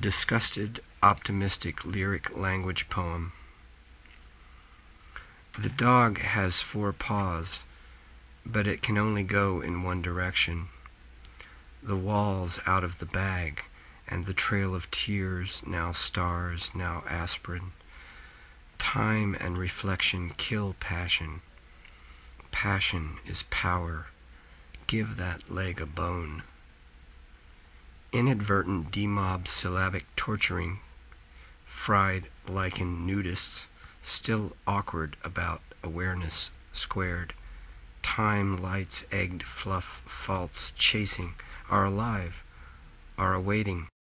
disgusted, optimistic, lyric language poem. The dog has 4 paws, but it can only go in one direction. The walls out of the bag, and the trail of tears, now stars, now aspirin. Time and reflection kill passion. Passion is power. Give that leg a bone. Inadvertent demob syllabic torturing, fried lichen nudists, still awkward about awareness squared. Time lights egged fluff faults chasing, are alive, are awaiting.